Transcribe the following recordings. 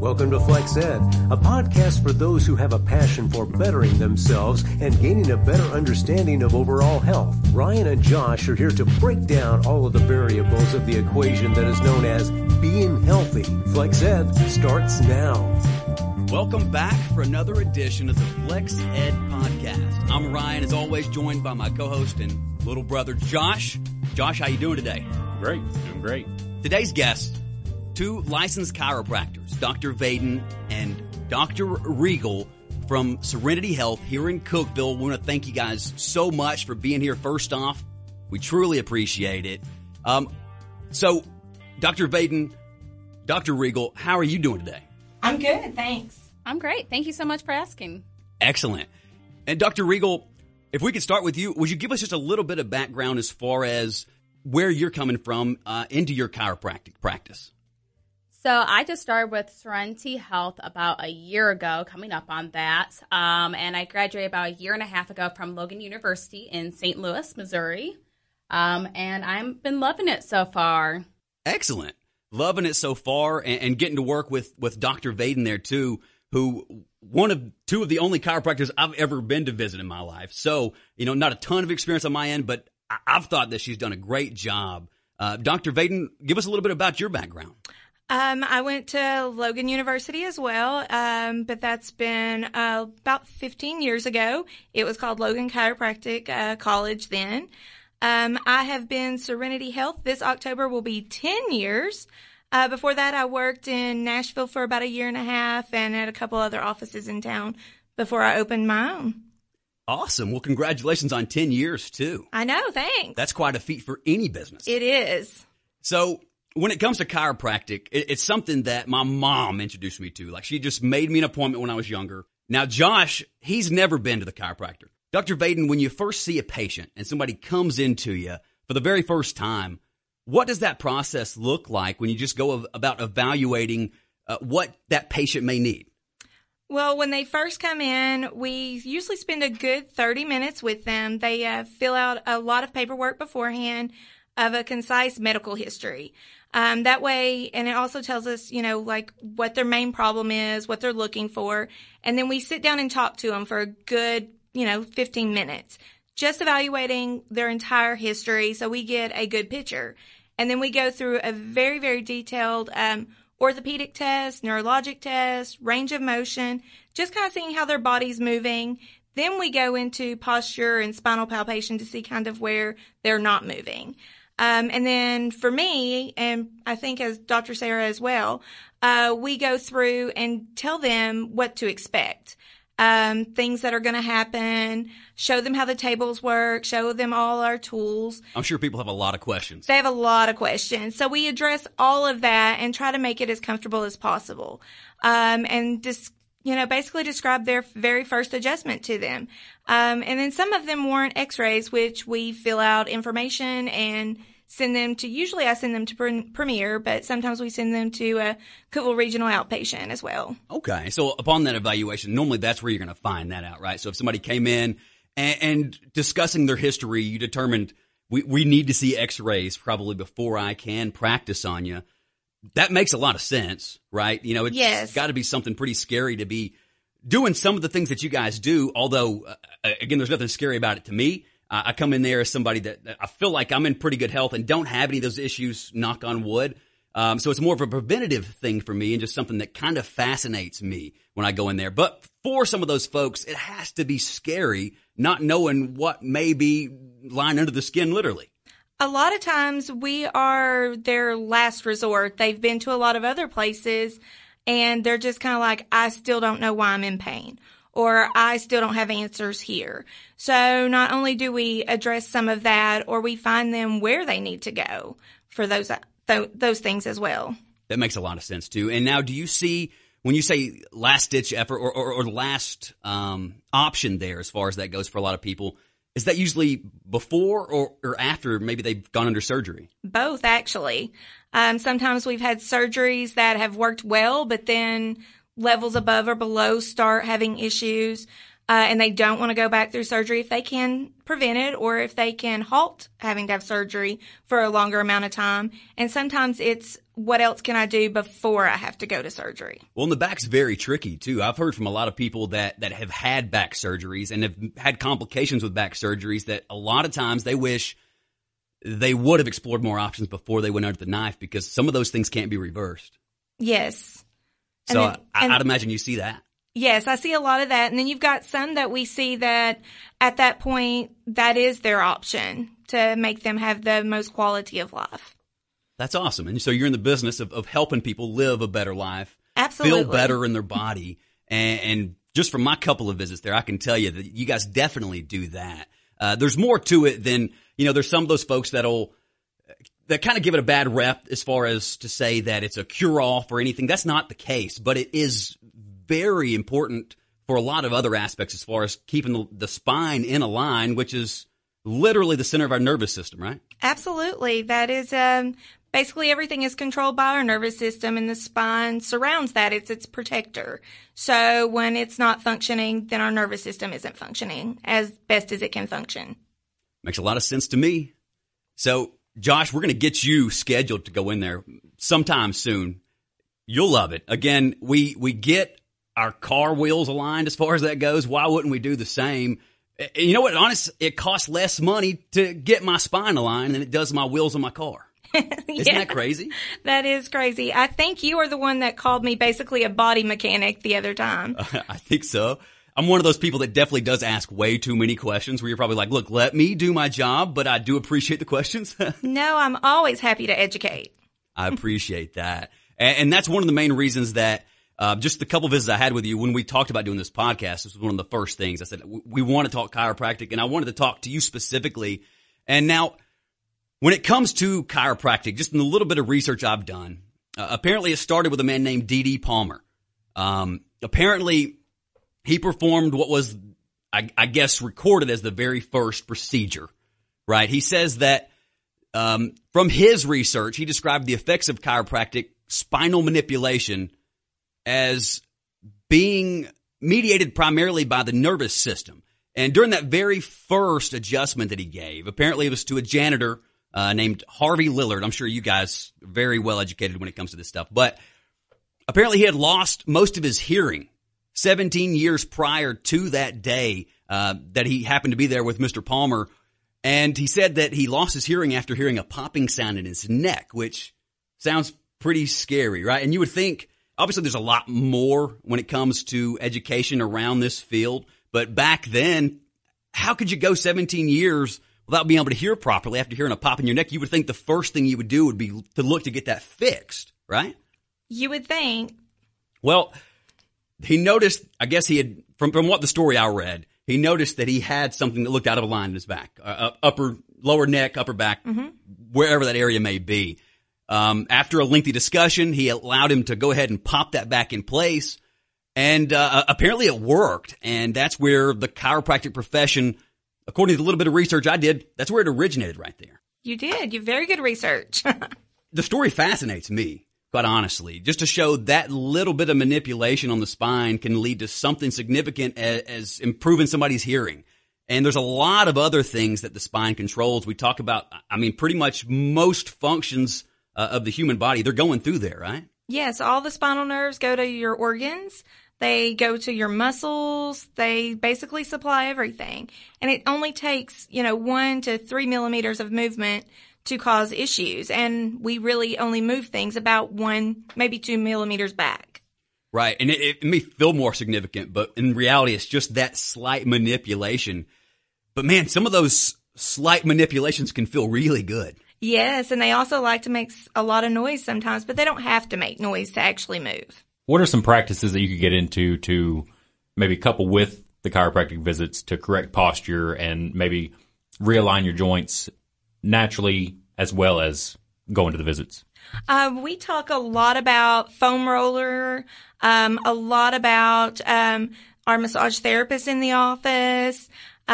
Welcome to Flex Ed, a podcast for those who have a passion for bettering themselves and gaining a better understanding of overall health. Ryan and Josh are here to break down all of the variables of the equation that is known as being healthy. Flex Ed starts now. Welcome back for another edition of the Flex Ed podcast. I'm Ryan, as always, joined by my co-host and little brother, Josh. Josh, how you doing today? Great, doing great. Today's guests, two licensed chiropractors, Dr. Vaden and Dr. Regal from Serenity Health here in Cookeville. We want to thank you guys so much for being here. First off, we truly appreciate it. So, Dr. Vaden, Dr. Regal, how are you doing today? I'm good, thanks. I'm great. Thank you so much for asking. Excellent. And Dr. Regal, if we could start with you, would you give us just a little bit of background as far as where you're coming from into your chiropractic practice? So I just started with Serenity Health about a year ago, coming up on that. And I graduated about a year and a half ago from Logan University in St. Louis, Missouri. And I've been loving it so far. Excellent. Loving it so far and getting to work with Dr. Vaden there too, who two of the only chiropractors I've ever been to visit in my life. So, not a ton of experience on my end, but I've thought that she's done a great job. Dr. Vaden, give us a little bit about your background. I went to Logan University as well, but that's been about 15 years ago. It was called Logan Chiropractic College then. I have been Serenity Health. This October will be 10 years. Before that, I worked in Nashville for about a year and a half and at a couple other offices in town before I opened my own. Awesome. Well, congratulations on 10 years, too. I know, thanks. That's quite a feat for any business. It is. So when it comes to chiropractic, it's something that my mom introduced me to. Like, she just made me an appointment when I was younger. Now, Josh, he's never been to the chiropractor. Dr. Vaden, when you first see a patient and somebody comes into you for the very first time, what does that process look like when you just go about evaluating what that patient may need? Well, when they first come in, we usually spend a good 30 minutes with them. They fill out a lot of paperwork beforehand of a concise medical history. That way, and it also tells us, like what their main problem is, what they're looking for. And then we sit down and talk to them for a good, 15 minutes, just evaluating their entire history so we get a good picture. And then we go through a very, very detailed orthopedic test, neurologic test, range of motion, just kind of seeing how their body's moving. Then we go into posture and spinal palpation to see kind of where they're not moving. And then for me, and I think as Dr. Sarah as well, we go through and tell them what to expect. Things that are going to happen, show them how the tables work, show them all our tools. I'm sure people have a lot of questions. They have a lot of questions. So we address all of that and try to make it as comfortable as possible. And just, basically describe their very first adjustment to them. And then some of them warrant x-rays, which we fill out information and send them to, usually I send them to Premier, but sometimes we send them to Cookeville Regional Outpatient as well. Okay. So upon that evaluation, normally that's where you're going to find that out, right? So if somebody came in and discussing their history, you determined we need to see x-rays probably before I can practice on you. That makes a lot of sense, right? It's got to be something pretty scary to be doing some of the things that you guys do, although, again, there's nothing scary about it to me. I come in there as somebody that I feel like I'm in pretty good health and don't have any of those issues, knock on wood. So it's more of a preventative thing for me and just something that kind of fascinates me when I go in there. But for some of those folks, it has to be scary not knowing what may be lying under the skin, literally. A lot of times we are their last resort. They've been to a lot of other places and they're just kind of like, I still don't know why I'm in pain. Or I still don't have answers here. So not only do we address some of that, or we find them where they need to go for those things as well. That makes a lot of sense too. And now, do you see when you say last ditch effort or last option there, as far as that goes for a lot of people, is that usually before or after maybe they've gone under surgery? Both, actually. Sometimes we've had surgeries that have worked well, but then levels above or below start having issues, and they don't want to go back through surgery if they can prevent it or if they can halt having to have surgery for a longer amount of time. And sometimes it's what else can I do before I have to go to surgery? Well, and the back's very tricky too. I've heard from a lot of people that have had back surgeries and have had complications with back surgeries that a lot of times they wish they would have explored more options before they went under the knife, because some of those things can't be reversed. Yes. So I'd imagine you see that. Yes, I see a lot of that. And then you've got some that we see that at that point, that is their option to make them have the most quality of life. That's awesome. And so you're in the business of helping people live a better life. Absolutely. Feel better in their body. And just from my couple of visits there, I can tell you that you guys definitely do that. There's more to it than, there's some of those folks that kind of give it a bad rep as far as to say that it's a cure-all for anything. That's not the case, but it is very important for a lot of other aspects as far as keeping the spine in a line, which is literally the center of our nervous system, right? Absolutely. That is basically everything is controlled by our nervous system, and the spine surrounds that. It's its protector. So when it's not functioning, then our nervous system isn't functioning as best as it can function. Makes a lot of sense to me. So, Josh, we're going to get you scheduled to go in there sometime soon. You'll love it. Again, we get our car wheels aligned as far as that goes. Why wouldn't we do the same? You know what? Honestly, it costs less money to get my spine aligned than it does my wheels on my car. Isn't that crazy? That is crazy. I think you are the one that called me basically a body mechanic the other time. I think so. I'm one of those people that definitely does ask way too many questions where you're probably like, look, let me do my job, but I do appreciate the questions. No, I'm always happy to educate. I appreciate that. And that's one of the main reasons that just the couple visits I had with you when we talked about doing this podcast, this was one of the first things. I said, we want to talk chiropractic, and I wanted to talk to you specifically. And now, when it comes to chiropractic, just in the little bit of research I've done, apparently it started with a man named D.D. Palmer. Apparently, he performed what was, I guess, recorded as the very first procedure, right? He says that from his research, he described the effects of chiropractic spinal manipulation as being mediated primarily by the nervous system. And during that very first adjustment that he gave, apparently it was to a janitor named Harvey Lillard. I'm sure you guys are very well educated when it comes to this stuff. But apparently he had lost most of his hearing 17 years prior to that day that he happened to be there with Mr. Palmer. And he said that he lost his hearing after hearing a popping sound in his neck, which sounds pretty scary, right? And you would think, obviously there's a lot more when it comes to education around this field. But back then, how could you go 17 years without being able to hear properly after hearing a pop in your neck? You would think the first thing you would do would be to look to get that fixed, right? You would think. Well, he noticed, I guess he had, from what the story I read, he noticed that he had something that looked out of line in his back, lower neck, upper back, wherever that area may be. After a lengthy discussion, he allowed him to go ahead and pop that back in place. And apparently it worked. And that's where the chiropractic profession, according to the little bit of research I did, that's where it originated right there. You did. You have very good research. The story fascinates me, quite honestly, just to show that little bit of manipulation on the spine can lead to something significant as improving somebody's hearing. And there's a lot of other things that the spine controls. We talk about, pretty much most functions of the human body, they're going through there, right? Yes, all the spinal nerves go to your organs. They go to your muscles. They basically supply everything. And it only takes, 1 to 3 millimeters of movement to cause issues. And we really only move things about 1, maybe 2 millimeters back. Right. And it may feel more significant, but in reality, it's just that slight manipulation. But man, some of those slight manipulations can feel really good. Yes. And they also like to make a lot of noise sometimes, but they don't have to make noise to actually move. What are some practices that you could get into to maybe couple with the chiropractic visits to correct posture and maybe realign your joints naturally as well as going to the visits? We talk a lot about foam roller, a lot about our massage therapist in the office.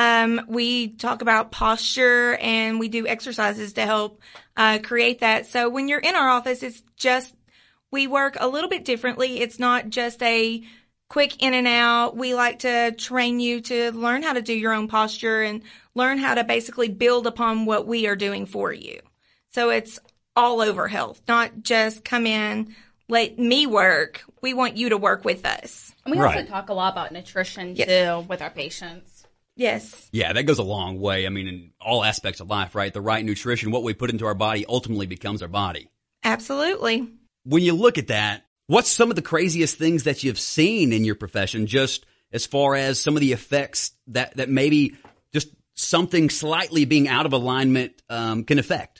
We talk about posture, and we do exercises to help create that. So when you're in our office, it's just we work a little bit differently. It's not just a quick in and out. We like to train you to learn how to do your own posture and learn how to basically build upon what we are doing for you. So it's all over health, not just come in, let me work. We want you to work with us. And we also Right. talk a lot about nutrition, Yes. too, with our patients. Yes. Yeah, that goes a long way. I mean, in all aspects of life, right? The right nutrition, what we put into our body ultimately becomes our body. Absolutely. When you look at that, what's some of the craziest things that you've seen in your profession, just as far as some of the effects that maybe just something slightly being out of alignment can affect?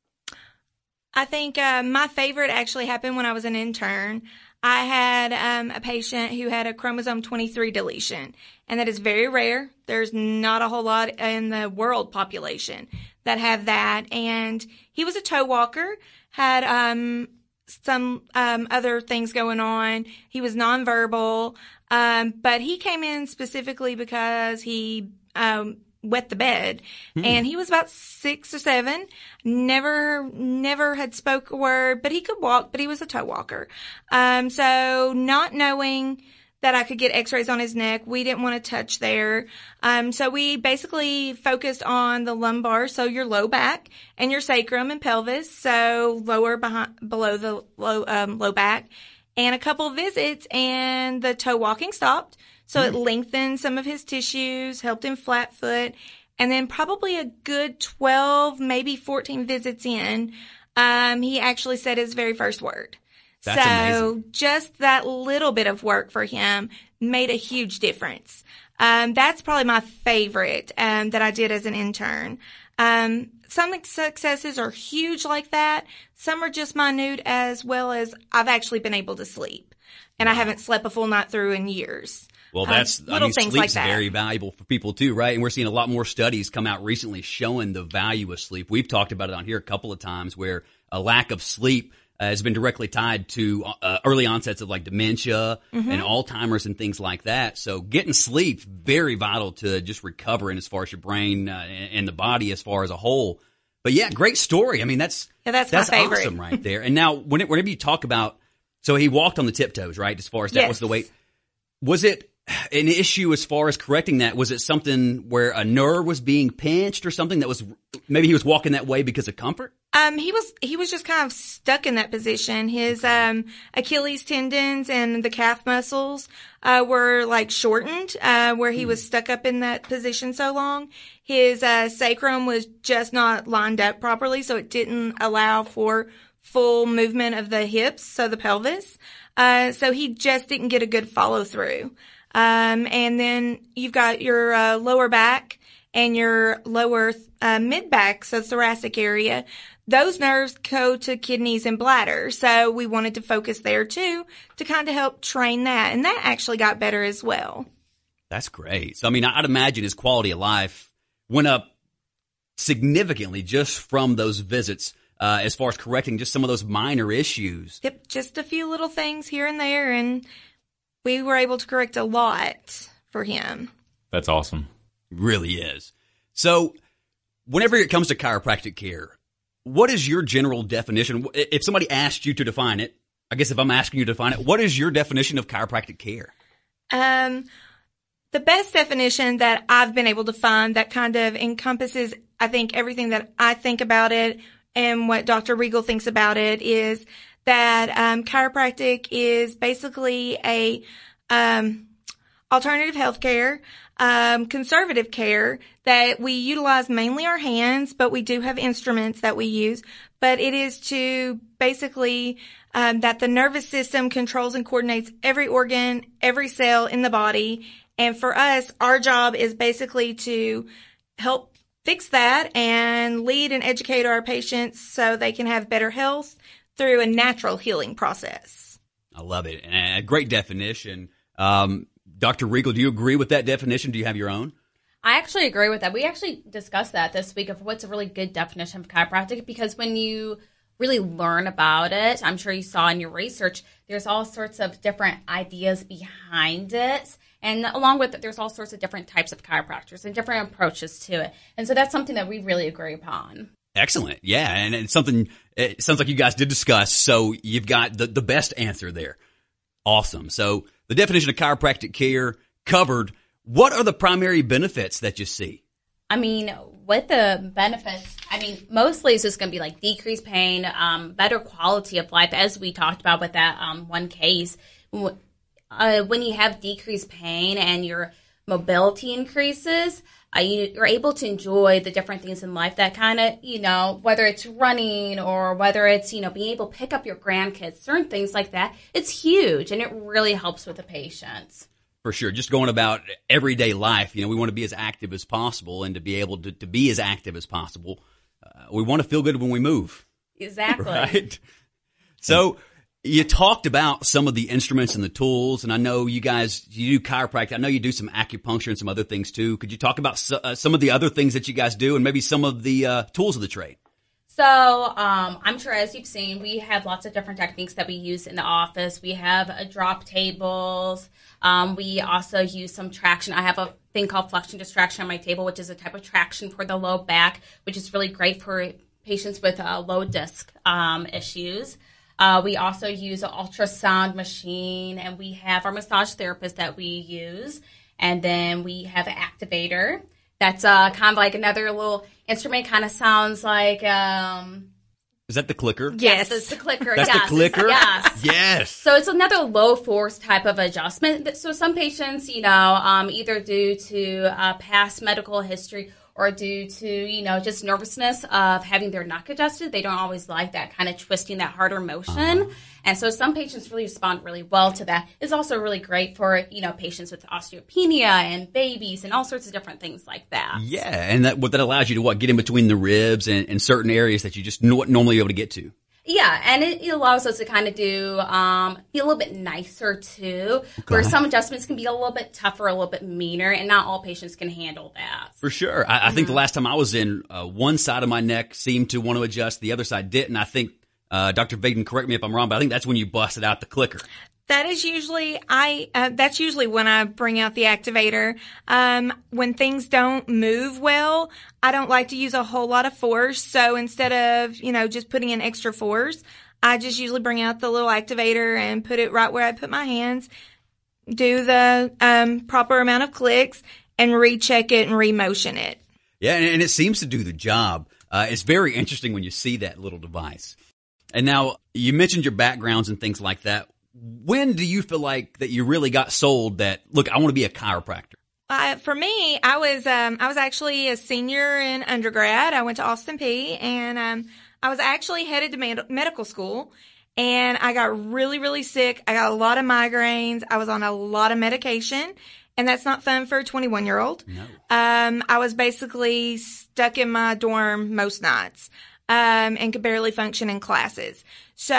I think my favorite actually happened when I was an intern. I had a patient who had a chromosome 23 deletion, and that is very rare. There's not a whole lot in the world population that have that. And he was a toe walker, had some other things going on. He was nonverbal, but he came in specifically because he wet the bed, and he was about 6 or 7, never had spoke a word, but he could walk, but he was a toe walker. So not knowing that I could get x-rays on his neck, we didn't want to touch there. So we basically focused on the lumbar, so your low back and your sacrum and pelvis, so below the low back, and a couple of visits, and the toe walking stopped. So it lengthened some of his tissues, helped him flat foot, and then probably a good 12, maybe 14 visits in, he actually said his very first word. That's amazing. Just that little bit of work for him made a huge difference. That's probably my favorite that I did as an intern. Some successes are huge like that. Some are just minute, as well as I've actually been able to sleep, and I haven't slept a full night through in years. Well, that's, I little mean, things sleep's like that. very valuable for people too, right? And we're seeing a lot more studies come out recently showing the value of sleep. We've talked about it on here a couple of times where a lack of sleep has been directly tied to early onsets of like dementia and Alzheimer's and things like that. So getting sleep, very vital to just recovering as far as your brain and the body as far as a whole. But yeah, great story. I mean, that's my favorite. awesome right there. And now whenever you talk about, so he walked on the tiptoes, right? As far as that Yes. was the weight. Was it an issue as far as correcting that? Was it something where a nerve was being pinched or something that was, maybe he was walking that way because of comfort? He was just kind of stuck in that position. His Achilles tendons and the calf muscles were like shortened, where he was stuck up in that position so long. His sacrum was just not lined up properly, so it didn't allow for full movement of the hips, so the pelvis. So he just didn't get a good follow through. And then you've got your lower back and your lower mid back, so thoracic area. Those nerves go to kidneys and bladder, so we wanted to focus there too to kind of help train that, and that actually got better as well. That's great. So, I mean, I'd imagine his quality of life went up significantly just from those visits, as far as correcting just some of those minor issues. Yep, just a few little things here and there, and we were able to correct a lot for him. That's awesome. It really is. So, whenever it comes to chiropractic care, what is your general definition? If somebody asked you to define it, I guess if I'm asking you to define it, what is your definition of chiropractic care? The best definition that I've been able to find that kind of encompasses, I think, everything that I think about it and what Dr. Regal thinks about it is that chiropractic is basically a alternative health care, conservative care that we utilize mainly our hands, but we do have instruments that we use. But it is to basically that the nervous system controls and coordinates every organ, every cell in the body. And for us, our job is basically to help fix that and lead and educate our patients so they can have better health through a natural healing process. I love it. And a great definition. Dr. Regal, do you agree with that definition? Do you have your own? I actually agree with that. We actually discussed that this week of what's a really good definition of chiropractic, because when you really learn about it, I'm sure you saw in your research, there's all sorts of different ideas behind it. And along with it, there's all sorts of different types of chiropractors and different approaches to it. And so that's something that we really agree upon. Excellent. Yeah. And it's something, it sounds like you guys did discuss. So you've got the best answer there. Awesome. So the definition of chiropractic care covered. What are the primary benefits that you see? I mean, with the benefits, I mean, mostly it's just going to be like decreased pain, better quality of life, as we talked about with that one case. When you have decreased pain and your mobility increases, you're able to enjoy the different things in life that kind of, whether it's running or whether it's, being able to pick up your grandkids, certain things like that. It's huge, and it really helps with the patients. For sure. Just going about everyday life, we want to be as active as possible, and to be able to be as active as possible, we want to feel good when we move. Exactly. Right? So you talked about some of the instruments and the tools, and I know you do chiropractic. I know you do some acupuncture and some other things too. Could you talk about some of the other things that you guys do, and maybe some of the tools of the trade? So I'm sure, as you've seen, we have lots of different techniques that we use in the office. We have drop tables. We also use some traction. I have a thing called flexion distraction on my table, which is a type of traction for the low back, which is really great for patients with low disc issues. We also use an ultrasound machine, and we have our massage therapist that we use. And then we have an activator. That's kind of like another little instrument. Kind of sounds like... Is that the clicker? Yes, it's the clicker. That's the clicker? Yes. Yes. So it's another low force type of adjustment. So some patients, either due to past medical history or due to, just nervousness of having their neck adjusted, they don't always like that kind of twisting, that harder motion. And so some patients really respond really well to that. It's also really great for, patients with osteopenia and babies and all sorts of different things like that. Yeah, and that allows you to get in between the ribs and certain areas that you just normally able to get to. Yeah, and it allows us to kind of do be a little bit nicer too, where some adjustments can be a little bit tougher, a little bit meaner, and not all patients can handle that. For sure. I think the last time I was in, one side of my neck seemed to want to adjust, the other side didn't. I think, Dr. Vaden, correct me if I'm wrong, but I think that's when you busted out the clicker. That is usually that's usually when I bring out the activator. When things don't move well, I don't like to use a whole lot of force. So instead of, just putting in extra force, I just usually bring out the little activator and put it right where I put my hands, do the proper amount of clicks, and recheck it and remotion it. Yeah, and it seems to do the job. It's very interesting when you see that little device. And now you mentioned your backgrounds and things like that. When do you feel like that you really got sold that, look, I want to be a chiropractor? For me, I was actually a senior in undergrad. I went to Austin Peay, and I was actually headed to medical school, and I got really, really sick. I got a lot of migraines. I was on a lot of medication, and that's not fun for a 21-year-old. No. I was basically stuck in my dorm most nights. And could barely function in classes. So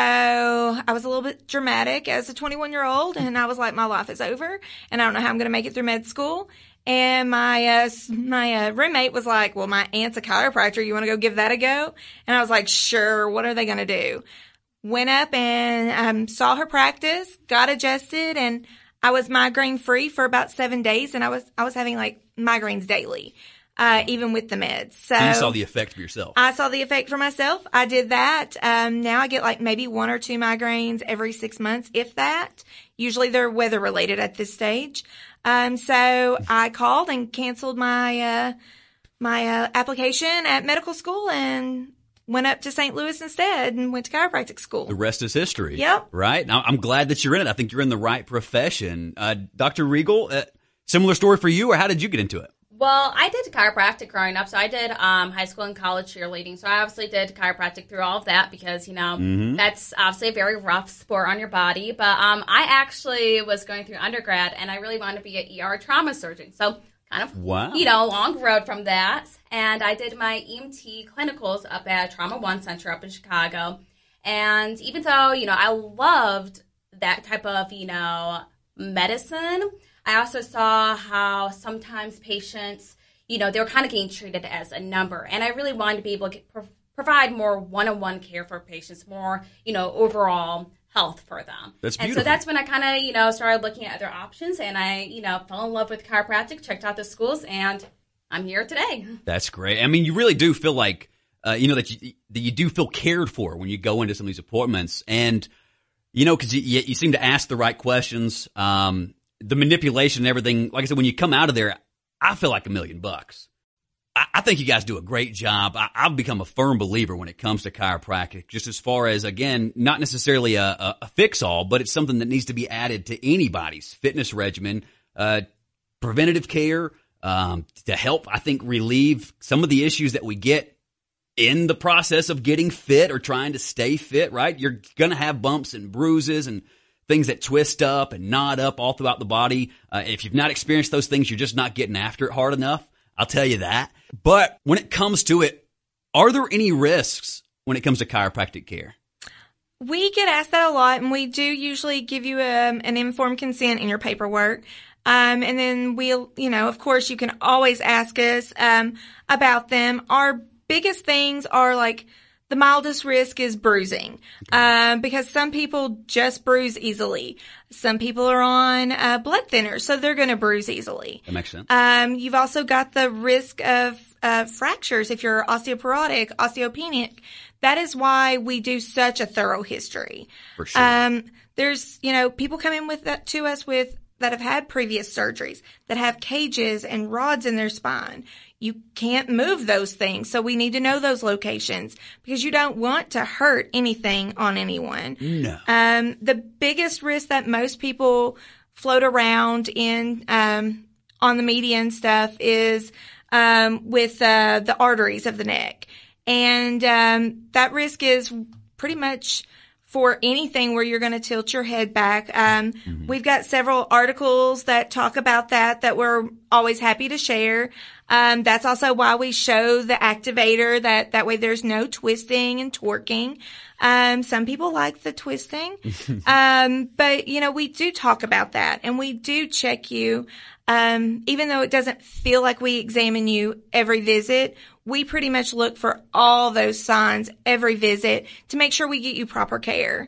I was a little bit dramatic as a 21-year-old, and I was like, my life is over, and I don't know how I'm going to make it through med school. And my roommate was like, well, my aunt's a chiropractor. You want to go give that a go? And I was like, sure. What are they going to do? Went up and saw her practice, got adjusted, and I was migraine free for about 7 days, and I was having like migraines daily. Even with the meds. So you saw the effect for yourself. I saw the effect for myself. I did that. Now I get like maybe 1 or 2 migraines every 6 months, if that. Usually they're weather related at this stage. So I called and canceled my application at medical school and went up to St. Louis instead and went to chiropractic school. The rest is history. Yep. Right? Now, I'm glad that you're in it. I think you're in the right profession. Dr. Regal, similar story for you, or how did you get into it? Well, I did chiropractic growing up, so I did high school and college cheerleading. So I obviously did chiropractic through all of that because, that's obviously a very rough sport on your body. But I actually was going through undergrad, and I really wanted to be an ER trauma surgeon. So kind of, long road from that. And I did my EMT clinicals up at Trauma One Center up in Chicago. And even though, I loved that type of, medicine, I also saw how sometimes patients, they were kind of getting treated as a number. And I really wanted to be able to provide more one-on-one care for patients, more, overall health for them. That's beautiful. And so that's when I kind of, started looking at other options. And I, fell in love with chiropractic, checked out the schools, and I'm here today. That's great. I mean, you really do feel like, that you do feel cared for when you go into some of these appointments. And, because you seem to ask the right questions. The manipulation and everything, like I said, when you come out of there, I feel like $1 million. I think you guys do a great job. I've become a firm believer when it comes to chiropractic, just as far as, again, not necessarily a fix-all, but it's something that needs to be added to anybody's fitness regimen, preventative care, to help, I think, relieve some of the issues that we get in the process of getting fit or trying to stay fit, right? You're going to have bumps and bruises and things that twist up and knot up all throughout the body. If you've not experienced those things, you're just not getting after it hard enough. I'll tell you that. But when it comes to it, are there any risks when it comes to chiropractic care? We get asked that a lot, and we do usually give you an informed consent in your paperwork. And then we'll, of course, you can always ask us about them. Our biggest things are like the mildest risk is bruising, because some people just bruise easily. Some people are on blood thinners, so they're going to bruise easily. That makes sense. You've also got the risk of fractures if you're osteoporotic, osteopenic. That is why we do such a thorough history. For sure. There's, people come in to us that have had previous surgeries, that have cages and rods in their spine. You can't move those things, so we need to know those locations because you don't want to hurt anything on anyone. No. The biggest risk that most people float around in on the media and stuff is with the arteries of the neck. And that risk is pretty much for anything where you're going to tilt your head back. We've got several articles that talk about that we're always happy to share. That's also why we show the activator, that way there's no twisting and torquing. Some people like the twisting. But we do talk about that and we do check you. Even though it doesn't feel like we examine you every visit, we pretty much look for all those signs every visit to make sure we get you proper care.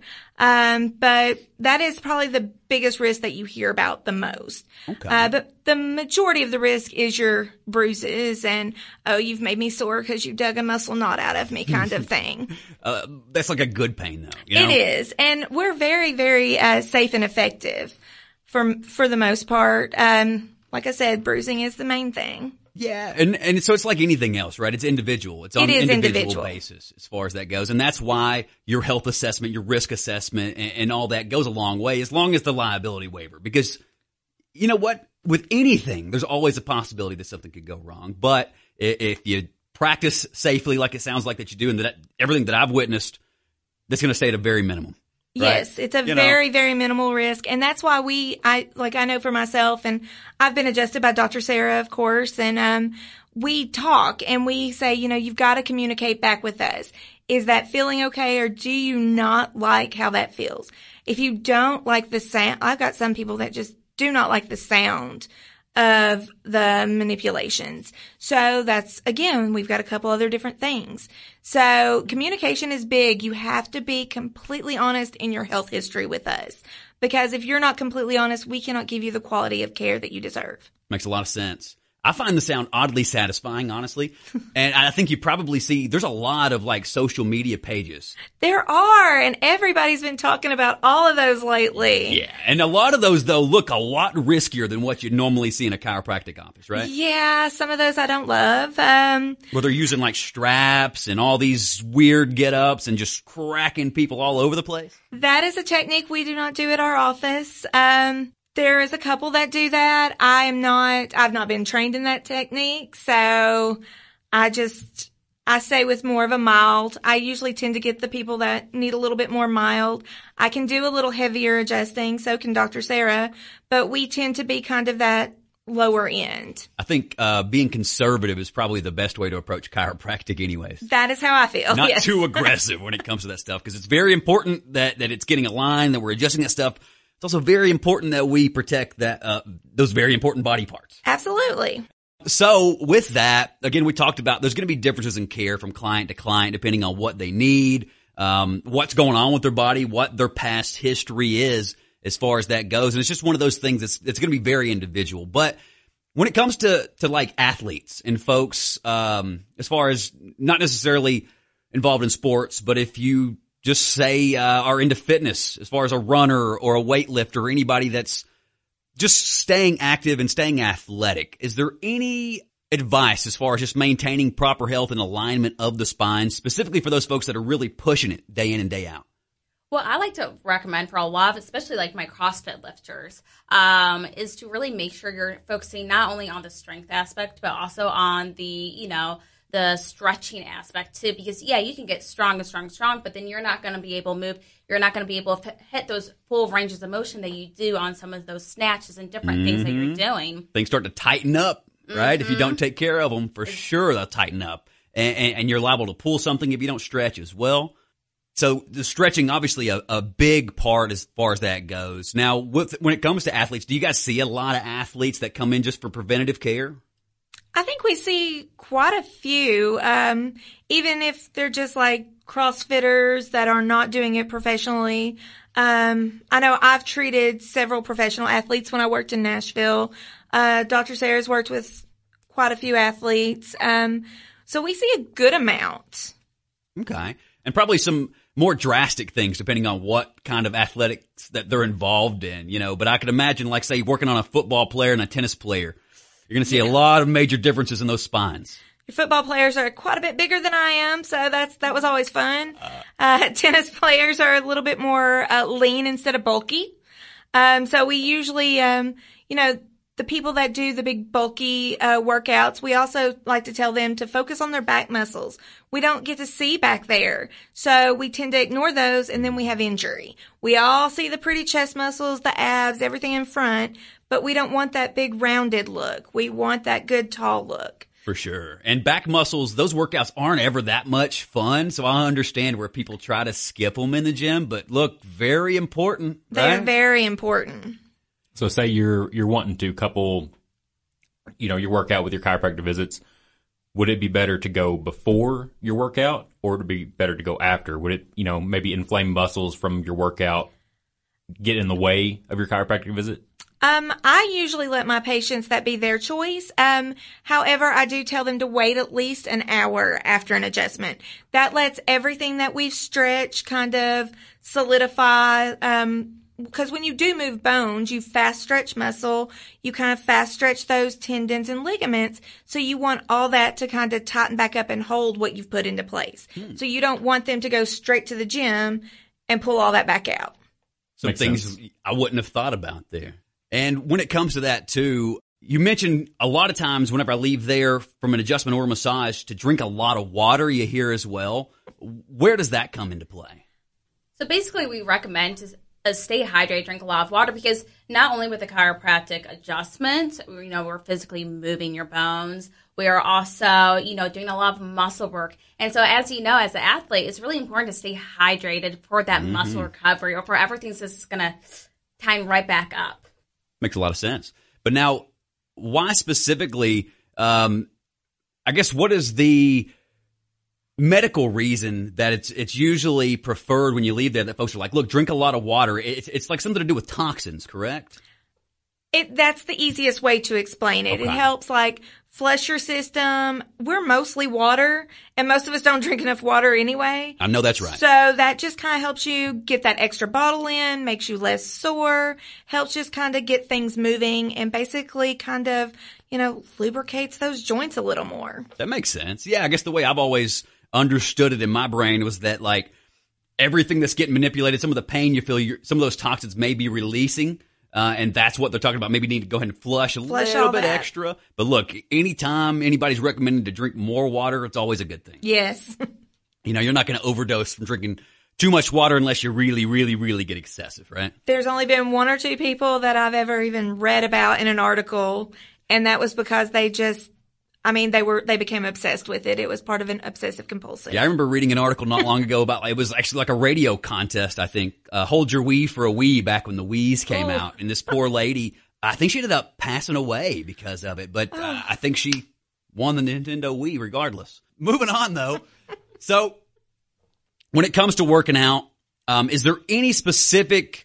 But that is probably the biggest risk that you hear about the most. Okay. But the majority of the risk is your bruises and, oh, you've made me sore because you dug a muscle knot out of me kind of thing. That's like a good pain, though. It is. And we're very, very safe and effective for the most part. Like I said, bruising is the main thing. Yeah, and so it's like anything else, right? It's individual. It's on an individual basis as far as that goes. And that's why your health assessment, your risk assessment, and all that goes a long way, as long as the liability waiver. Because you know what? With anything, there's always a possibility that something could go wrong. But if you practice safely, like it sounds like that you do, and that everything that I've witnessed, that's going to stay at a very minimum. Right? Yes, it's a very, very minimal risk. And that's why I know for myself, and I've been adjusted by Dr. Sarah, of course, and we talk and we say, you've got to communicate back with us. Is that feeling okay, or do you not like how that feels? If you don't like the sound, I've got some people that just do not like the sound of the manipulations. So that's, again, we've got a couple other different things. So communication is big. You have to be completely honest in your health history with us, because if you're not completely honest, we cannot give you the quality of care that you deserve. Makes a lot of sense. I find the sound oddly satisfying, honestly. And I think you probably see there's a lot of like social media pages. There are, and everybody's been talking about all of those lately. Yeah, and a lot of those, though, look a lot riskier than what you'd normally see in a chiropractic office, right? Yeah, some of those I don't love. Where they're using like straps and all these weird get-ups and just cracking people all over the place. That is a technique we do not do at our office. There is a couple that do that. I've not been trained in that technique. So I say with more of a mild. I usually tend to get the people that need a little bit more mild. I can do a little heavier adjusting. So can Dr. Sarah, but we tend to be kind of that lower end. I think, being conservative is probably the best way to approach chiropractic anyways. That is how I feel. Not yes. too aggressive when it comes to that stuff, because it's very important that it's getting aligned, that we're adjusting that stuff. It's also very important that we protect those very important body parts. Absolutely. So with that, again, we talked about there's going to be differences in care from client to client depending on what they need, what's going on with their body, what their past history is as far as that goes. And it's just one of those things that's going to be very individual. But when it comes to like athletes and folks, as far as not necessarily involved in sports, but if you just say are into fitness, as far as a runner or a weightlifter or anybody that's just staying active and staying athletic, is there any advice as far as just maintaining proper health and alignment of the spine, specifically for those folks that are really pushing it day in and day out? Well, I like to recommend for a lot of, especially like my CrossFit lifters, is to really make sure you're focusing not only on the strength aspect, but also on the, the stretching aspect too. Because you can get strong, but then you're not going to be able to move. You're not going to be able to hit those full ranges of motion that you do on some of those snatches and different things that you're doing. Things start to tighten up, right? If you don't take care of them, for sure they'll tighten up. And you're liable to pull something if you don't stretch as well. So the stretching, obviously, a big part as far as that goes. Now, when it comes to athletes, do you guys see a lot of athletes that come in just for preventative care? I think we see quite a few, even if they're just like CrossFitters that are not doing it professionally. I know I've treated several professional athletes when I worked in Nashville. Dr. Sayers worked with quite a few athletes. So we see a good amount. Okay. And probably some more drastic things depending on what kind of athletics that they're involved in, but I could imagine, like, say, working on a football player and a tennis player. You're going to see a lot of major differences in those spines. Your football players are quite a bit bigger than I am, so that was always fun. Tennis players are a little bit more lean instead of bulky. So we usually, the people that do the big bulky workouts, we also like to tell them to focus on their back muscles. We don't get to see back there, so we tend to ignore those, and then we have injury. We all see the pretty chest muscles, the abs, everything in front, but we don't want that big rounded look. We want that good tall look. For sure. And back muscles, those workouts aren't ever that much fun, so I understand where people try to skip them in the gym, but look, very important. They're right? very important. So say you're wanting to couple, your workout with your chiropractor visits. Would it be better to go before your workout, or would it be better to go after? Would it, maybe inflame muscles from your workout get in the way of your chiropractic visit? I usually let my patients, that be their choice. However, I do tell them to wait at least an hour after an adjustment. That lets everything that we've stretched kind of solidify, because when you do move bones, you fast stretch muscle, you kind of fast stretch those tendons and ligaments. So you want all that to kind of tighten back up and hold what you've put into place. So you don't want them to go straight to the gym and pull all that back out. Some Makes things sense. I wouldn't have thought about there. And when it comes to that too, you mentioned a lot of times whenever I leave there from an adjustment or massage to drink a lot of water, you hear as well. Where does that come into play? So basically we recommend to stay hydrated, drink a lot of water, because not only with the chiropractic adjustment, we're physically moving your bones. We are also, doing a lot of muscle work. And so as you know, as an athlete, it's really important to stay hydrated for that muscle recovery, or for everything that's going to tighten right back up. Makes a lot of sense. But now, why specifically, I guess, what is the medical reason that it's usually preferred when you leave there that folks are like, look, drink a lot of water? It's like something to do with toxins, correct? That's the easiest way to explain it. Okay. It helps flush your system. We're mostly water, and most of us don't drink enough water anyway. I know that's right. So that just kind of helps you get that extra bottle in, makes you less sore, helps just kind of get things moving, and basically kind of, lubricates those joints a little more. That makes sense. Yeah, I guess the way I've always understood it in my brain was that, everything that's getting manipulated, some of the pain you feel, some of those toxins may be releasing. And that's what they're talking about. Maybe need to go ahead and flush a little bit extra. But look, anytime anybody's recommended to drink more water, it's always a good thing. Yes. You're not going to overdose from drinking too much water unless you really, really, really get excessive, right? There's only been one or two people that I've ever even read about in an article, and that was because they became obsessed with it. It was part of an obsessive compulsive. Yeah, I remember reading an article not long ago about, it was actually like a radio contest, I think. Hold Your Wii for a Wii, back when the Wiis came out. And this poor lady, I think she ended up passing away because of it. But I think she won the Nintendo Wii regardless. Moving on, though. So when it comes to working out, is there any specific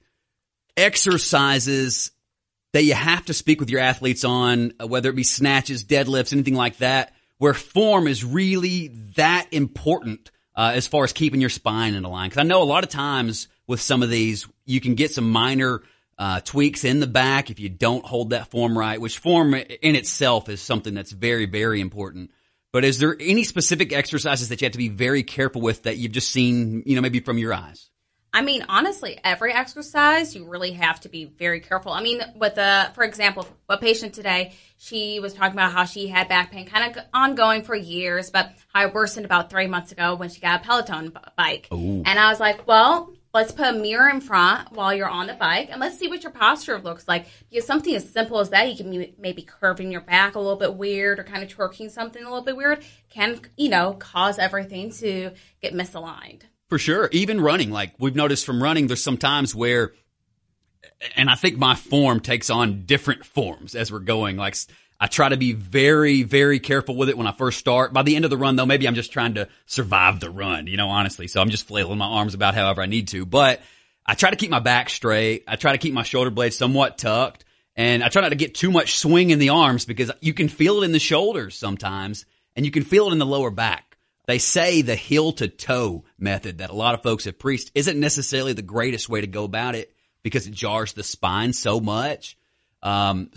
exercises that you have to speak with your athletes on, whether it be snatches, deadlifts, anything like that, where form is really that important as far as keeping your spine in a line? Because I know a lot of times with some of these, you can get some minor tweaks in the back if you don't hold that form right, which form in itself is something that's very, very important. But is there any specific exercises that you have to be very careful with that you've just seen, maybe from your eyes? I mean, honestly, every exercise, you really have to be very careful. I mean, for example, a patient today, she was talking about how she had back pain kind of ongoing for years, but how it worsened about 3 months ago when she got a Peloton bike. Ooh. And I was like, well, let's put a mirror in front while you're on the bike, and let's see what your posture looks like. Because something as simple as that, you can be maybe curving your back a little bit weird or kind of twerking something a little bit weird, can, cause everything to get misaligned. For sure. Even running, like we've noticed from running, there's some times where, and I think my form takes on different forms as we're going. Like I try to be very, very careful with it when I first start. By the end of the run, though, maybe I'm just trying to survive the run, honestly. So I'm just flailing my arms about however I need to. But I try to keep my back straight. I try to keep my shoulder blades somewhat tucked. And I try not to get too much swing in the arms because you can feel it in the shoulders sometimes, and you can feel it in the lower back. They say the heel to toe method that a lot of folks have preached isn't necessarily the greatest way to go about it because it jars the spine so much. Even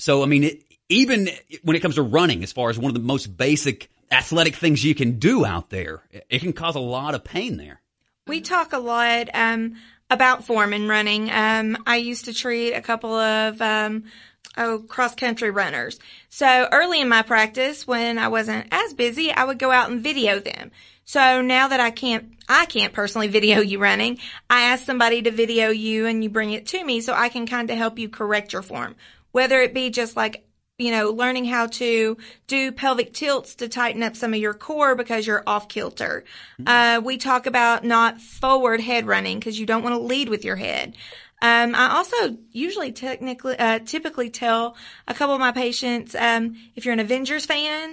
when it comes to running, as far as one of the most basic athletic things you can do out there, it can cause a lot of pain there. We talk a lot about form in running. I used to treat a couple of cross-country runners. So early in my practice, when I wasn't as busy, I would go out and video them. So now that I can't personally video you running, I ask somebody to video you and you bring it to me so I can kind of help you correct your form. Whether it be just like, learning how to do pelvic tilts to tighten up some of your core because you're off kilter. We talk about not forward head running because you don't want to lead with your head. I also usually typically tell a couple of my patients, if you're an Avengers fan,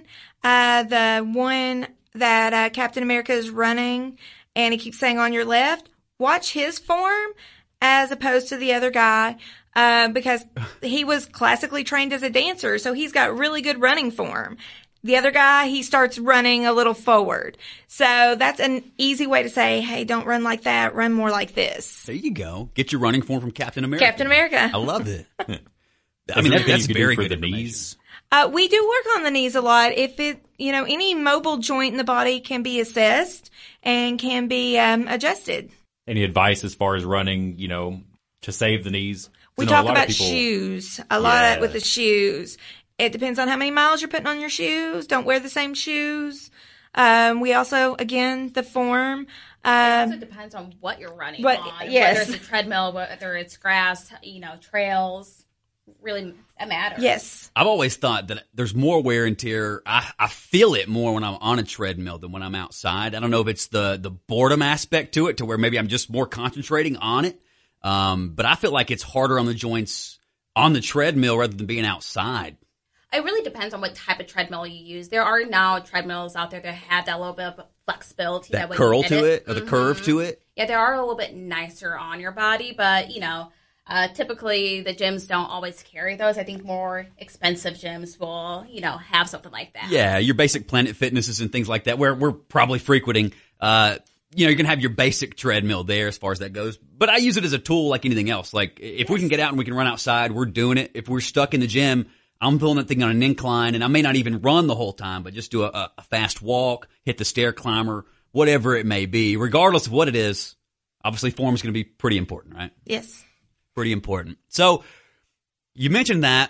the one that Captain America is running and he keeps saying on your left, watch his form as opposed to the other guy, because he was classically trained as a dancer, so he's got really good running form. The other guy, he starts running a little forward. So that's an easy way to say, hey, don't run like that. Run more like this. There you go. Get your running form from Captain America. Captain America. I love it. That's very good for the knees. We do work on the knees a lot. If any mobile joint in the body can be assessed and can be adjusted. Any advice as far as running, to save the knees? We talk about shoes a lot with the shoes. It depends on how many miles you're putting on your shoes. Don't wear the same shoes. We also, again, the form. It also depends on what you're running on. Yes. Whether it's a treadmill, whether it's grass, trails. Really, it matters. Yes. I've always thought that there's more wear and tear. I feel it more when I'm on a treadmill than when I'm outside. I don't know if it's the boredom aspect to it, to where maybe I'm just more concentrating on it. But I feel like it's harder on the joints on the treadmill rather than being outside. It really depends on what type of treadmill you use. There are now treadmills out there that have that little bit of flexibility. That curl to it, or the curve to it. Yeah, they are a little bit nicer on your body, but, typically the gyms don't always carry those. I think more expensive gyms will, have something like that. Yeah, your basic Planet Fitnesses and things like that, where we're probably frequenting, you're going to have your basic treadmill there as far as that goes. But I use it as a tool like anything else. Like, if we can get out and we can run outside, we're doing it. If we're stuck in the gym, I'm pulling that thing on an incline, and I may not even run the whole time, but just do a fast walk, hit the stair climber, whatever it may be. Regardless of what it is, obviously form is going to be pretty important, right? Yes. Pretty important. So you mentioned that.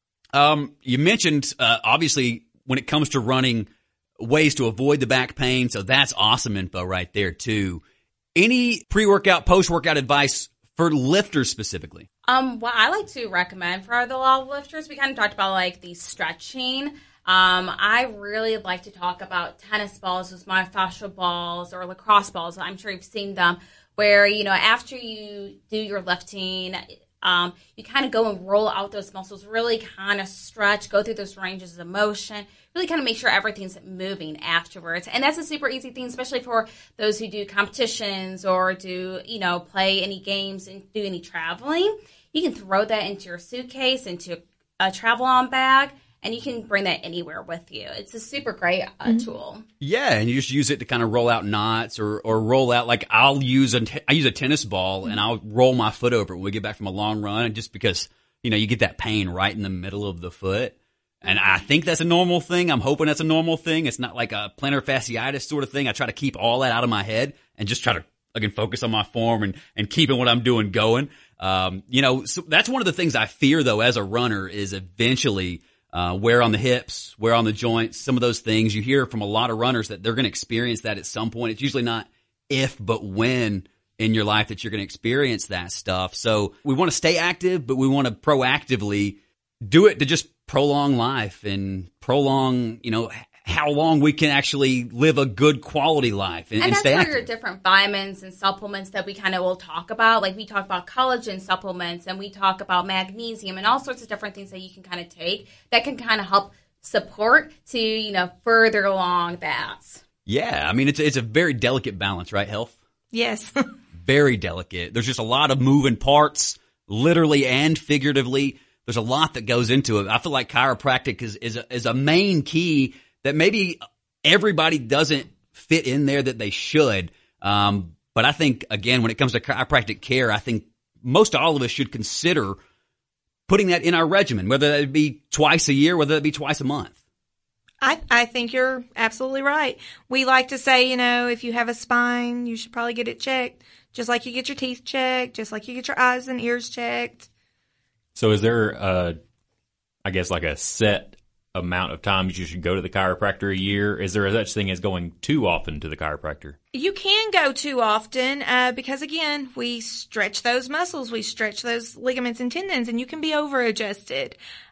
You mentioned, obviously, when it comes to running, ways to avoid the back pain. So that's awesome info right there, too. Any pre-workout, post-workout advice for lifters specifically? What I like to recommend for the law lifters, we kind of talked about like the stretching. I really like to talk about tennis balls with myofascial balls or lacrosse balls. I'm sure you've seen them where, after you do your lifting, you kind of go and roll out those muscles, really kind of stretch, go through those ranges of motion, really kind of make sure everything's moving afterwards. And that's a super easy thing, especially for those who do competitions or do, play any games and do any traveling. You can throw that into your suitcase, into a travel-on bag, and you can bring that anywhere with you. It's a super great tool. Yeah, and you just use it to kind of roll out knots or roll out, like I use a tennis ball and I'll roll my foot over it when we get back from a long run, and just because, you get that pain right in the middle of the foot. And I think that's a normal thing. I'm hoping that's a normal thing. It's not like a plantar fasciitis sort of thing. I try to keep all that out of my head and just try to, again, focus on my form and keeping what I'm doing going. So that's one of the things I fear, though, as a runner, is eventually wear on the hips, wear on the joints, some of those things. You hear from a lot of runners that they're going to experience that at some point. It's usually not if, but when in your life that you're going to experience that stuff. So we want to stay active, but we want to proactively do it to just prolong life and prolong, how long we can actually live a good quality life and stay active. And that's where your different vitamins and supplements that we kind of will talk about. Like we talk about collagen supplements and we talk about magnesium and all sorts of different things that you can kind of take that can kind of help support to, further along that. Yeah. I mean, it's a very delicate balance, right? Health? Yes. Very delicate. There's just a lot of moving parts, literally and figuratively. There's a lot that goes into it. I feel like chiropractic is a main key that maybe everybody doesn't fit in there that they should. But I think, again, when it comes to chiropractic care, I think most all of us should consider putting that in our regimen, whether that be twice a year, whether that be twice a month. I think you're absolutely right. We like to say, if you have a spine, you should probably get it checked, just like you get your teeth checked, just like you get your eyes and ears checked. So is there, like a set amount of times you should go to the chiropractor a year? Is there a such thing as going too often to the chiropractor? You can go too often because, again, we stretch those muscles, we stretch those ligaments and tendons, and you can be over-adjusted.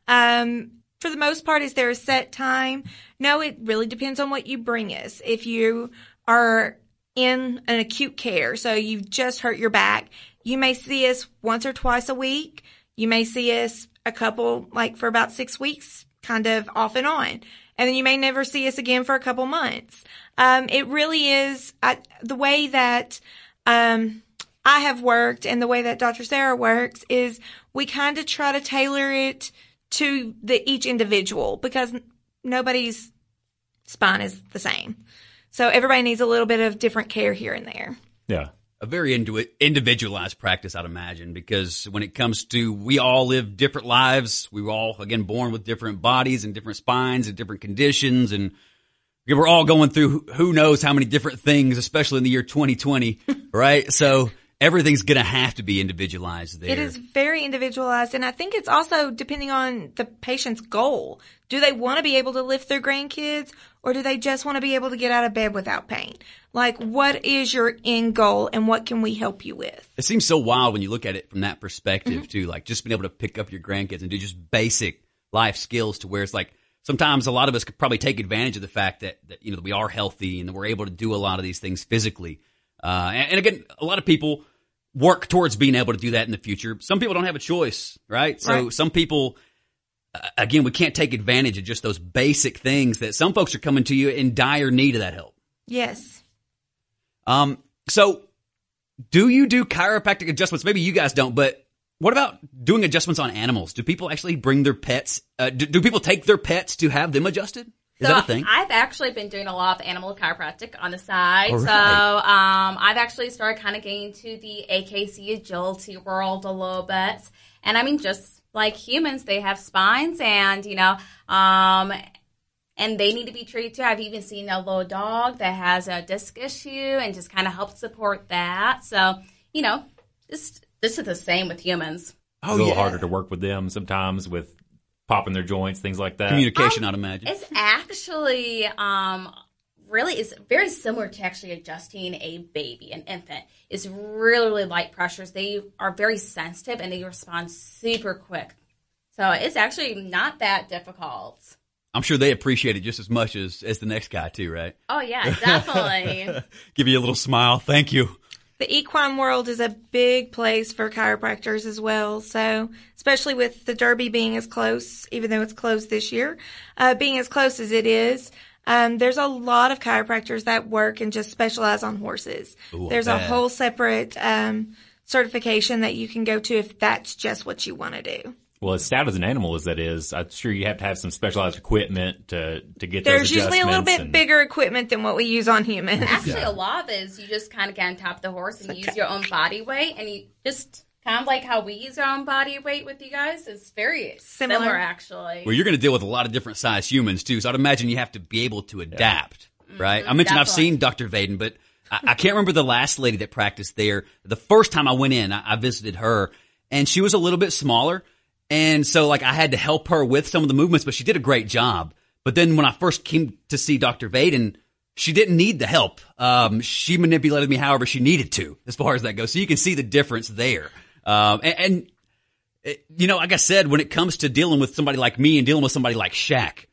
For the most part, is there a set time? No, it really depends on what you bring us. If you are in an acute care, so you've just hurt your back, you may see us once or twice a week. You may see us a couple, for about 6 weeks, kind of off and on. And then you may never see us again for a couple months. It really is the way that I have worked and the way that Dr. Sarah works is we kind of try to tailor it to each individual because nobody's spine is the same. So everybody needs a little bit of different care here and there. Yeah. A very individualized practice, I'd imagine, because when it comes to we all live different lives. We were all, again, born with different bodies and different spines and different conditions. And we're all going through who knows how many different things, especially in the year 2020, right? So everything's going to have to be individualized there. It is very individualized. And I think it's also depending on the patient's goal. Do they want to be able to lift their grandkids or do they just want to be able to get out of bed without pain? What is your end goal and what can we help you with? It seems so wild when you look at it from that perspective too, just being able to pick up your grandkids and do just basic life skills to where it's sometimes a lot of us could probably take advantage of the fact that we are healthy and that we're able to do a lot of these things physically. And again, a lot of people work towards being able to do that in the future. Some people don't have a choice, right? So some people, again, we can't take advantage of just those basic things that some folks are coming to you in dire need of that help. Yes. So do you do chiropractic adjustments? Maybe you guys don't, but what about doing adjustments on animals? Do people actually bring their pets? Do people take their pets to have them adjusted? Is that a thing? I've actually been doing a lot of animal chiropractic on the side. Right. So I've actually started kind of getting to the AKC agility world a little bit. And I mean, just like humans, they have spines and, and they need to be treated too. I've even seen a little dog that has a disc issue and just kind of help support that. So, this is the same with humans. It's a little harder to work with them sometimes with popping their joints, things like that. Communication, I'd imagine. It's actually really is very similar to actually adjusting a baby, an infant. It's really, really light pressures. They are very sensitive and they respond super quick. So it's actually not that difficult. I'm sure they appreciate it just as much as the next guy too, right? Oh, yeah, definitely. Give you a little smile. Thank you. The equine world is a big place for chiropractors as well. So, especially with the Derby being as close, even though it's closed this year, being as close as it is, there's a lot of chiropractors that work and just specialize on horses. Ooh, there's a whole separate certification that you can go to if that's just what you want to do. Well, as stout as an animal as that is, I'm sure you have to have some specialized equipment to get There's those usually a little bit adjustments bigger equipment than what we use on humans. Actually, a lot of it is you just kind of get on top of the horse and use your own body weight, and you just kind of like how we use our own body weight with you guys. It's very similar actually. Well, you're going to deal with a lot of different size humans too, so I'd imagine you have to be able to adapt, right? I mentioned I've seen Dr. Vaden, but I can't remember the last lady that practiced there. The first time I went in, I visited her, and she was a little bit smaller. And so, like, I had to help her with some of the movements, but she did a great job. But then when I first came to see Dr. Vaden, she didn't need the help. She manipulated me however she needed to, as far as that goes. So you can see the difference there. And you know, like I said, when it comes to dealing with somebody like me and dealing with somebody like Shaq,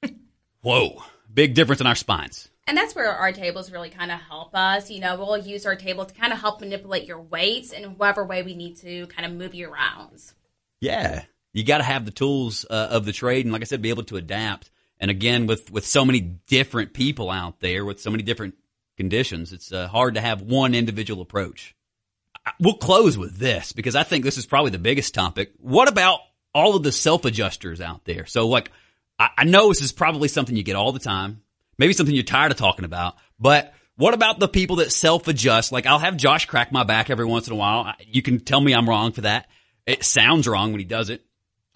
whoa, big difference in our spines. And that's where our tables really kind of help us. You know, we'll use our table to kind of help manipulate your weights in whatever way we need to kind of move you around. Yeah. You got to have the tools of the trade, and like I said, be able to adapt. And again, with so many different people out there, with so many different conditions, it's hard to have one individual approach. We'll close with this, because I think this is probably the biggest topic. What about all of the self-adjusters out there? So, like, I know this is probably something you get all the time, maybe something you're tired of talking about, but what about the people that self-adjust? Like, I'll have Josh crack my back every once in a while. You can tell me I'm wrong for that. It sounds wrong when he does it.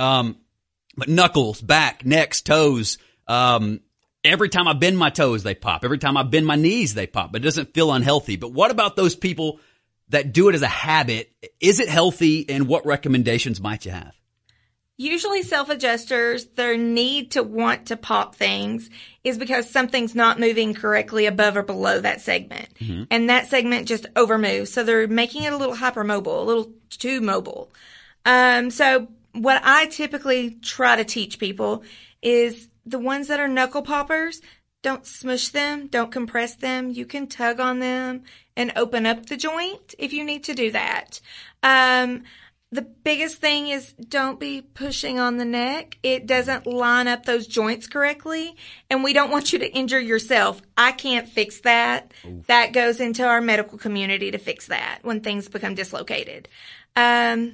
But knuckles, back, necks, toes, every time I bend my toes, they pop. Every time I bend my knees, they pop. But it doesn't feel unhealthy. But what about those people that do it as a habit? Is it healthy, and what recommendations might you have? Usually self-adjusters, their need to want to pop things is because something's not moving correctly above or below that segment. Mm-hmm. And that segment just overmoves. So they're making it a little hypermobile, a little too mobile. So what I typically try to teach people is the ones that are knuckle poppers, don't smush them, don't compress them. You can tug on them and open up the joint if you need to do that. The biggest thing is don't be pushing on the neck. It doesn't line up those joints correctly, and we don't want you to injure yourself. I can't fix that. Oof. That goes into our medical community to fix that when things become dislocated. I'm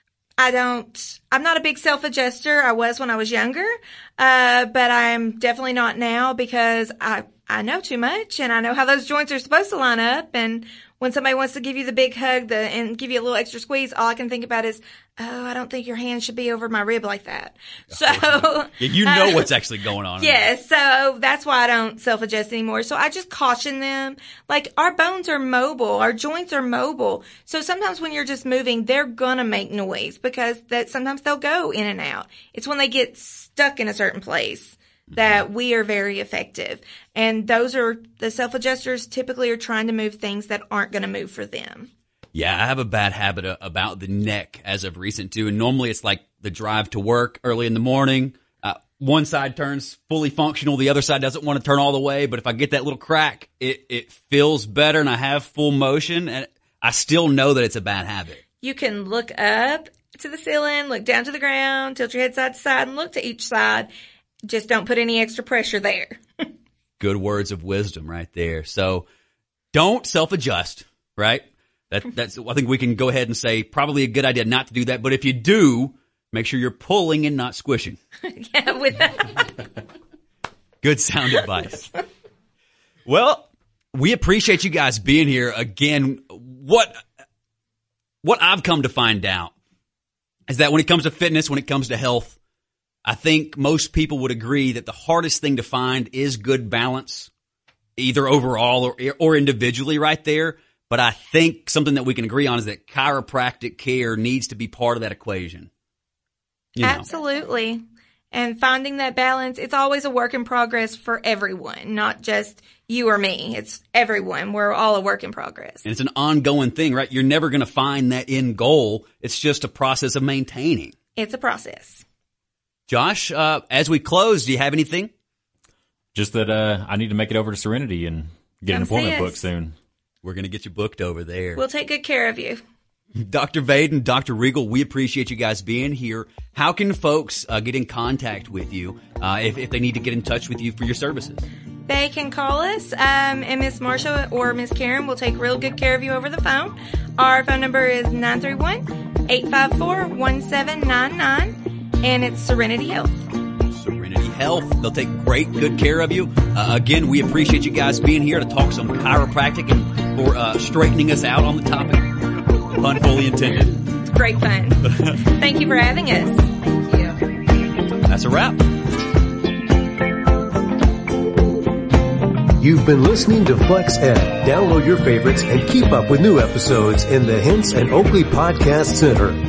not a big self-adjuster. I was when I was younger, but I'm definitely not now, because I know too much, and I know how those joints are supposed to line up. And when somebody wants to give you the big hug and give you a little extra squeeze, all I can think about is, oh, I don't think your hand should be over my rib like that. So yeah, you know what's actually going on. Yes, so that's why I don't self-adjust anymore. So I just caution them. Like, our bones are mobile, our joints are mobile. So sometimes when you're just moving, they're gonna make noise, because sometimes they'll go in and out. It's when they get stuck in a certain place that we are very effective. And those are the self-adjusters typically are trying to move things that aren't going to move for them. Yeah, I have a bad habit about the neck as of recent too. And normally it's like the drive to work early in the morning. One side turns fully functional. The other side doesn't want to turn all the way. But if I get that little crack, it feels better, and I have full motion, and I still know that it's a bad habit. You can look up to the ceiling, look down to the ground, tilt your head side to side, and look to each side. Just don't put any extra pressure there. Good words of wisdom right there. So don't self-adjust, right? That's I think we can go ahead and say probably a good idea not to do that. But if you do, make sure you're pulling and not squishing. Yeah, with that. Good sound advice. Well, we appreciate you guys being here again. What I've come to find out is that when it comes to fitness, when it comes to health, I think most people would agree that the hardest thing to find is good balance, either overall or individually right there. But I think something that we can agree on is that chiropractic care needs to be part of that equation. Absolutely. And finding that balance, it's always a work in progress for everyone, not just you or me. It's everyone. We're all a work in progress. And it's an ongoing thing, right? You're never going to find that end goal. It's just a process of maintaining. It's a process. Josh, as we close, do you have anything? Just that I need to make it over to Serenity and get an appointment booked soon. We're going to get you booked over there. We'll take good care of you. Dr. Vaden, Dr. Regal, we appreciate you guys being here. How can folks get in contact with you if they need to get in touch with you for your services? They can call us, and Miss Marsha or Miss Karen will take real good care of you over the phone. Our phone number is 931-854-1799. and it's Serenity Health. Serenity Health. They'll take great, good care of you. Again, we appreciate you guys being here to talk some chiropractic and for straightening us out on the topic. Pun fully intended. It's great fun. Thank you for having us. Thank you. That's a wrap. You've been listening to Flex Ed. Download your favorites and keep up with new episodes in the Hints and Oakley Podcast Center.